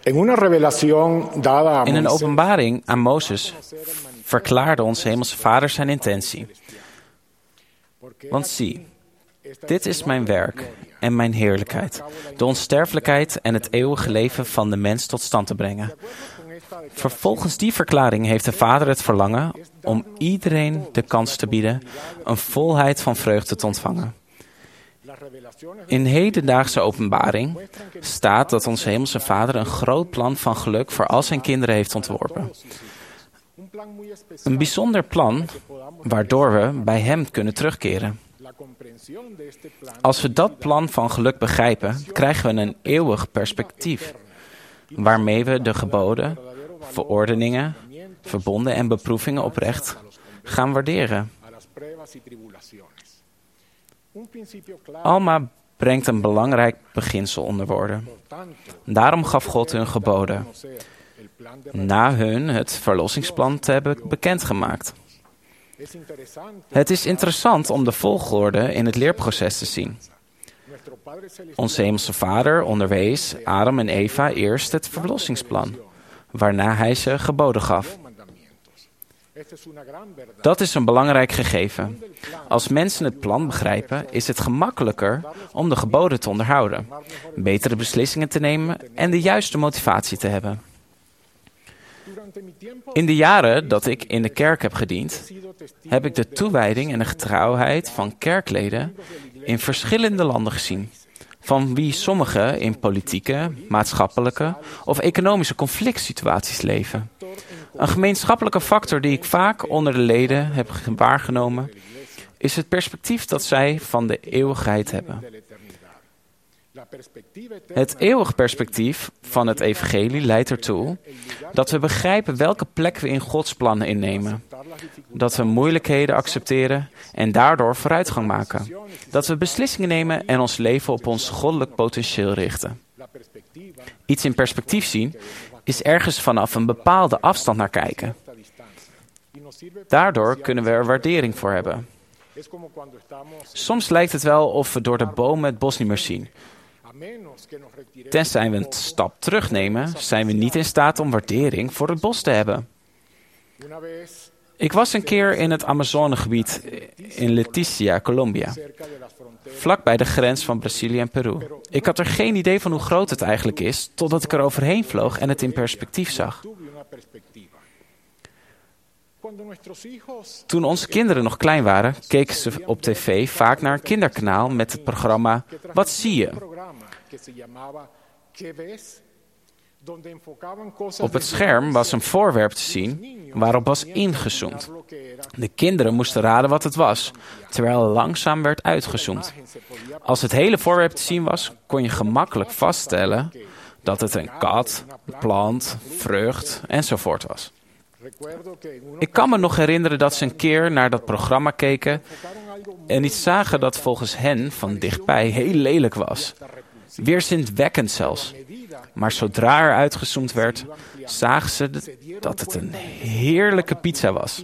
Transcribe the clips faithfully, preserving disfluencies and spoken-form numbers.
En una revelación dada a In een Moisés, openbaring aan Mozes verklaarde onze hemelse Vader zijn intentie. Want zie, dit is mijn werk en mijn heerlijkheid, de onsterfelijkheid en het eeuwige leven van de mens tot stand te brengen. Vervolgens die verklaring heeft de Vader het verlangen om iedereen de kans te bieden een volheid van vreugde te ontvangen. In hedendaagse openbaring staat dat onze hemelse Vader een groot plan van geluk voor al zijn kinderen heeft ontworpen. Een bijzonder plan waardoor we bij hem kunnen terugkeren. Als we dat plan van geluk begrijpen, krijgen we een eeuwig perspectief, waarmee we de geboden, verordeningen, verbonden en beproevingen oprecht gaan waarderen. Alma brengt een belangrijk beginsel onder woorden. Daarom gaf God hun geboden, na hun het verlossingsplan te hebben bekendgemaakt. Het is interessant om de volgorde in het leerproces te zien. Onze hemelse Vader onderwees Adam en Eva eerst het verlossingsplan, waarna hij ze geboden gaf. Dat is een belangrijk gegeven. Als mensen het plan begrijpen, is het gemakkelijker om de geboden te onderhouden, betere beslissingen te nemen en de juiste motivatie te hebben. In de jaren dat ik in de kerk heb gediend, heb ik de toewijding en de getrouwheid van kerkleden in verschillende landen gezien, van wie sommigen in politieke, maatschappelijke of economische conflict situaties leven. Een gemeenschappelijke factor die ik vaak onder de leden heb waargenomen, is het perspectief dat zij van de eeuwigheid hebben. Het eeuwig perspectief van het evangelie leidt ertoe dat we begrijpen welke plek we in Gods plannen innemen. Dat we moeilijkheden accepteren en daardoor vooruitgang maken. Dat we beslissingen nemen en ons leven op ons goddelijk potentieel richten. Iets in perspectief zien is ergens vanaf een bepaalde afstand naar kijken. Daardoor kunnen we er waardering voor hebben. Soms lijkt het wel of we door de bomen het bos niet meer zien. Tenzij we een stap terugnemen, zijn we niet in staat om waardering voor het bos te hebben. Ik was een keer in het Amazonegebied in Leticia, Colombia, vlakbij de grens van Brazilië en Peru. Ik had er geen idee van hoe groot het eigenlijk is, totdat ik er overheen vloog en het in perspectief zag. Toen onze kinderen nog klein waren, keken ze op tv vaak naar een kinderkanaal met het programma Wat zie je? Op het scherm was een voorwerp te zien waarop was ingezoomd. De kinderen moesten raden wat het was, terwijl er langzaam werd uitgezoomd. Als het hele voorwerp te zien was, kon je gemakkelijk vaststellen dat het een kat, plant, vrucht enzovoort was. Ik kan me nog herinneren dat ze een keer naar dat programma keken en iets zagen dat volgens hen van dichtbij heel lelijk was. Weerzinwekkend zelfs. Maar zodra er uitgezoomd werd, zagen ze dat het een heerlijke pizza was.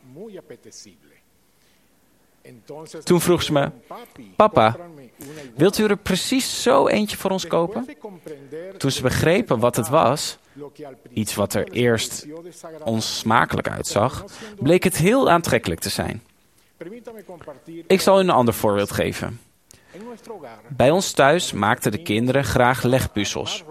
Toen vroeg ze me, papa, wilt u er precies zo eentje voor ons kopen? Toen ze begrepen wat het was, iets wat er eerst onsmakelijk uitzag, bleek het heel aantrekkelijk te zijn. Ik zal u een ander voorbeeld geven. Bij ons thuis maakten de kinderen graag legpuzzels.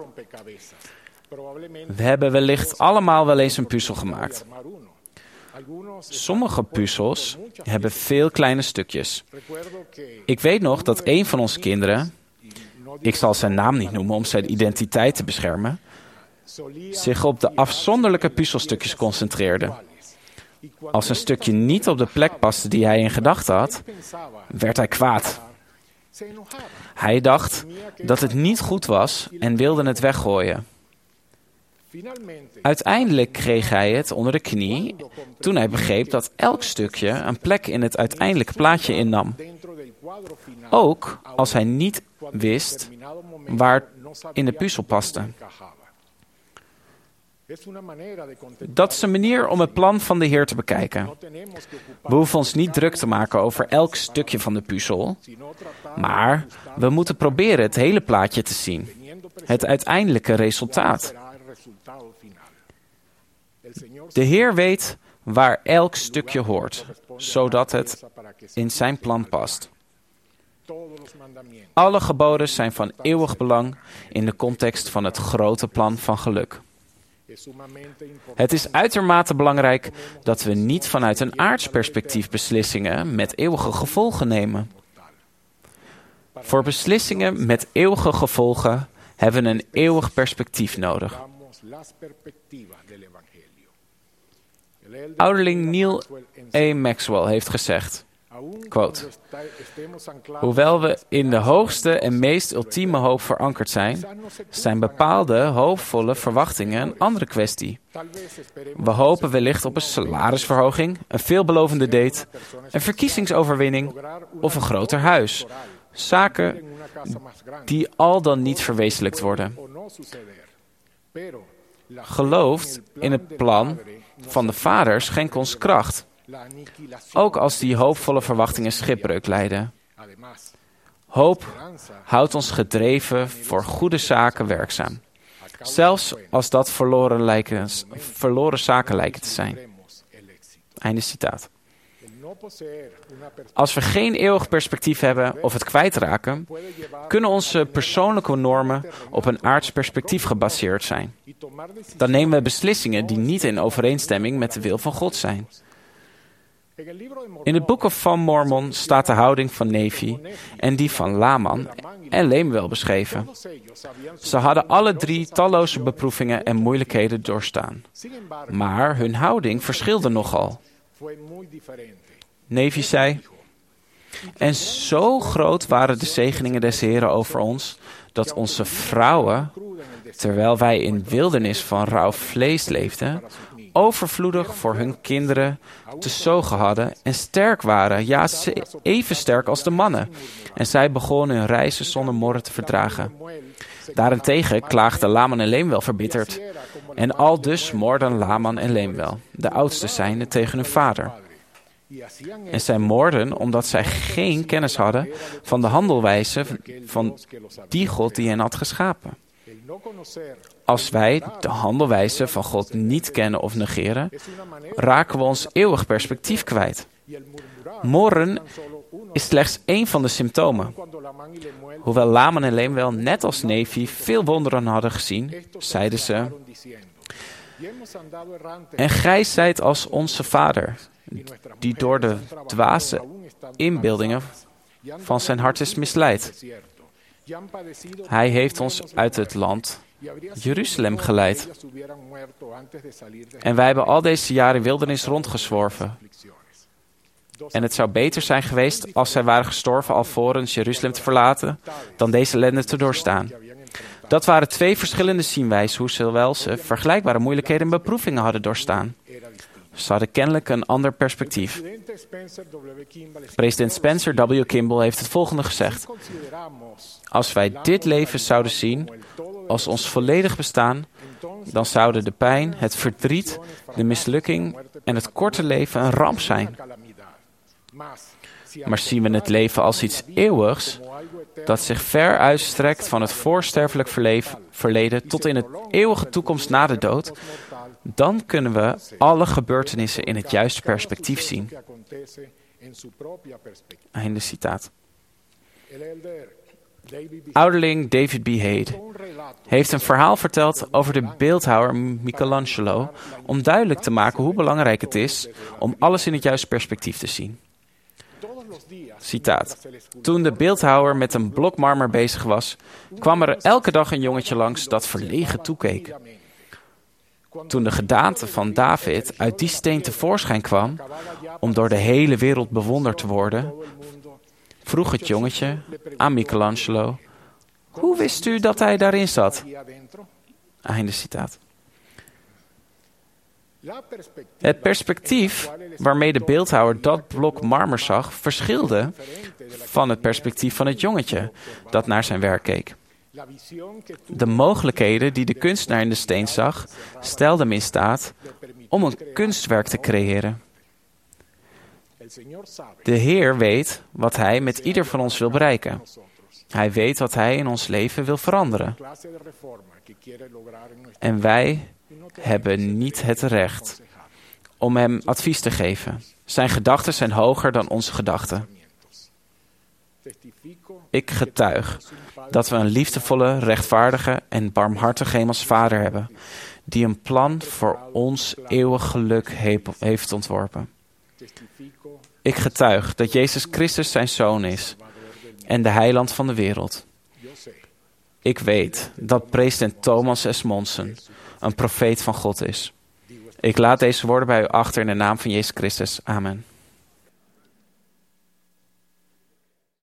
We hebben wellicht allemaal wel eens een puzzel gemaakt. Sommige puzzels hebben veel kleine stukjes. Ik weet nog dat een van onze kinderen, ik zal zijn naam niet noemen om zijn identiteit te beschermen, zich op de afzonderlijke puzzelstukjes concentreerde. Als een stukje niet op de plek paste die hij in gedachten had, werd hij kwaad. Hij dacht dat het niet goed was en wilde het weggooien. Uiteindelijk kreeg hij het onder de knie toen hij begreep dat elk stukje een plek in het uiteindelijke plaatje innam. Ook als hij niet wist waar in de puzzel paste. Dat is een manier om het plan van de Heer te bekijken. We hoeven ons niet druk te maken over elk stukje van de puzzel, maar we moeten proberen het hele plaatje te zien. Het uiteindelijke resultaat. De Heer weet waar elk stukje hoort, zodat het in zijn plan past. Alle geboden zijn van eeuwig belang in de context van het grote plan van geluk. Het is uitermate belangrijk dat we niet vanuit een aards perspectief beslissingen met eeuwige gevolgen nemen. Voor beslissingen met eeuwige gevolgen hebben we een eeuwig perspectief nodig. Ouderling Neil A. Maxwell heeft gezegd, quote, hoewel we in de hoogste en meest ultieme hoop verankerd zijn, zijn bepaalde hoopvolle verwachtingen een andere kwestie. We hopen wellicht op een salarisverhoging, een veelbelovende date, een verkiezingsoverwinning of een groter huis. Zaken die al dan niet verwezenlijkt worden. Gelooft in het plan van de Vader schenkt ons kracht, ook als die hoopvolle verwachtingen schipbreuk lijden. Hoop houdt ons gedreven voor goede zaken werkzaam, zelfs als dat verloren, lijken, verloren zaken lijken te zijn. Einde citaat. Als we geen eeuwig perspectief hebben of het kwijtraken, kunnen onze persoonlijke normen op een aards perspectief gebaseerd zijn. Dan nemen we beslissingen die niet in overeenstemming met de wil van God zijn. In het Book of Mormon staat de houding van Nephi en die van Laman en Lemuel beschreven. Ze hadden alle drie talloze beproevingen en moeilijkheden doorstaan. Maar hun houding verschilde nogal. Nephi zei, en zo groot waren de zegeningen des Heren over ons, dat onze vrouwen, terwijl wij in wildernis van rauw vlees leefden, overvloedig voor hun kinderen te zogen hadden en sterk waren, ja, even sterk als de mannen. En zij begonnen hun reizen zonder morren te verdragen. Daarentegen klaagden Laman en Lemuel verbitterd. En aldus moorden Laman en Lemuel, de oudste zijnde, tegen hun vader. En zij moorden omdat zij geen kennis hadden van de handelwijze van die God die hen had geschapen. Als wij de handelwijze van God niet kennen of negeren, raken we ons eeuwig perspectief kwijt. Morren is slechts één van de symptomen. Hoewel Laman en Lemuel net als Nephi veel wonderen hadden gezien, zeiden ze, en gij zijt als onze vader, die door de dwaze inbeeldingen van zijn hart is misleid. Hij heeft ons uit het land Jeruzalem geleid. En wij hebben al deze jaren in wildernis rondgezworven. En het zou beter zijn geweest als zij waren gestorven alvorens Jeruzalem te verlaten, dan deze ellende te doorstaan. Dat waren twee verschillende zienwijzen, hoewel ze vergelijkbare moeilijkheden en beproevingen hadden doorstaan. Ze hadden kennelijk een ander perspectief. President Spencer W. Kimball heeft het volgende gezegd. Als wij dit leven zouden zien als ons volledig bestaan, dan zouden de pijn, het verdriet, de mislukking en het korte leven een ramp zijn. Maar zien we het leven als iets eeuwigs, dat zich ver uitstrekt van het voorsterfelijk verleden tot in het eeuwige toekomst na de dood, dan kunnen we alle gebeurtenissen in het juiste perspectief zien. Einde citaat. Ouderling David B. Haight heeft een verhaal verteld over de beeldhouwer Michelangelo om duidelijk te maken hoe belangrijk het is om alles in het juiste perspectief te zien. Citaat. Toen de beeldhouwer met een blok marmer bezig was, kwam er elke dag een jongetje langs dat verlegen toekeek. Toen de gedaante van David uit die steen tevoorschijn kwam, om door de hele wereld bewonderd te worden, vroeg het jongetje aan Michelangelo, hoe wist u dat hij daarin zat? Einde citaat. Het perspectief waarmee de beeldhouwer dat blok marmer zag, verschilde van het perspectief van het jongetje dat naar zijn werk keek. De mogelijkheden die de kunstenaar in de steen zag, stelden hem in staat om een kunstwerk te creëren. De Heer weet wat Hij met ieder van ons wil bereiken. Hij weet wat hij in ons leven wil veranderen. En wij hebben niet het recht om hem advies te geven. Zijn gedachten zijn hoger dan onze gedachten. Ik getuig dat we een liefdevolle, rechtvaardige en barmhartige hemels Vader hebben, die een plan voor ons eeuwig geluk heeft ontworpen. Ik getuig dat Jezus Christus zijn Zoon is en de heiland van de wereld. Ik weet dat president Thomas S. Monson een profeet van God is. Ik laat deze woorden bij u achter in de naam van Jezus Christus. Amen.